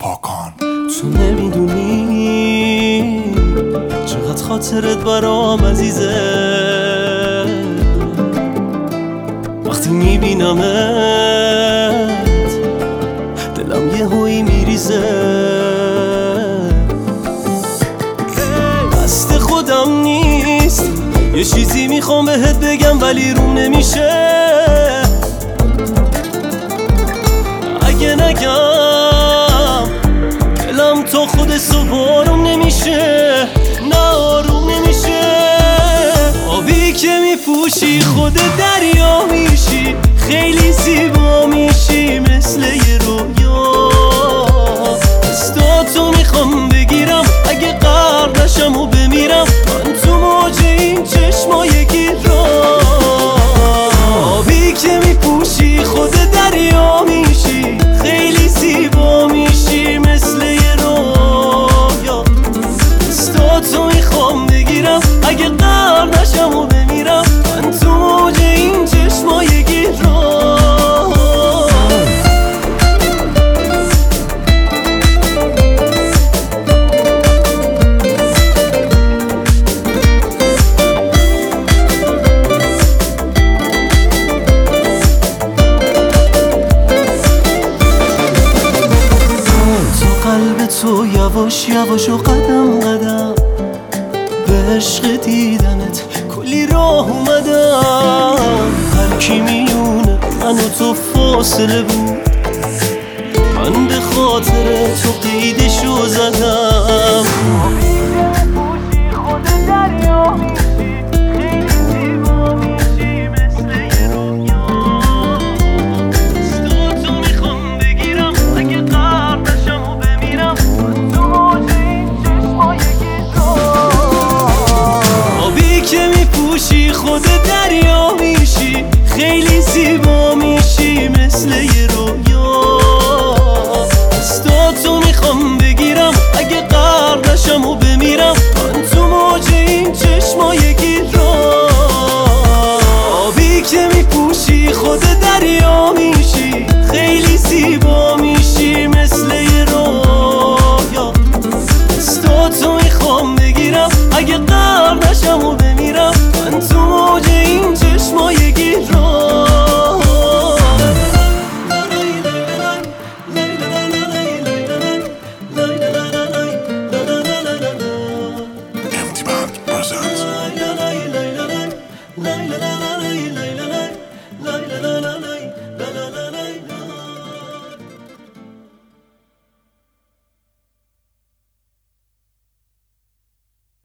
پاکان. تو نمیدونی چقدر خاطرت برام عزیزه، وقتی میبینمت دلم یه هویی میریزه. دست خودم نیست، یه چیزی میخوام بهت بگم ولی روم نمیشه. اگه نگم دلم تا خود صبح آروم نمیشه، نه آروم نمیشه. آبی که میپوشی خود دریا میشی، خیلی زیبا میشی مثل یه رویا. دستاتو میخوام بگیرم اگه غرق نشم و بمیرم، من تو موج این چشمای گیرم. آبی که میپوشی خود دریا میشی، خیلی زیبا میشی مثل یه رویا. دستاتو میخوام بگیرم اگه غرق نشم و بمیرم، من تو موج این چشمای گیرم. قلب تو یواش یواش و قدم قدم به عشق دیدنت کلی راه اومدم. هر کی میونه من و تو فاصله بود، من به خاطر تو قیدشو زدم.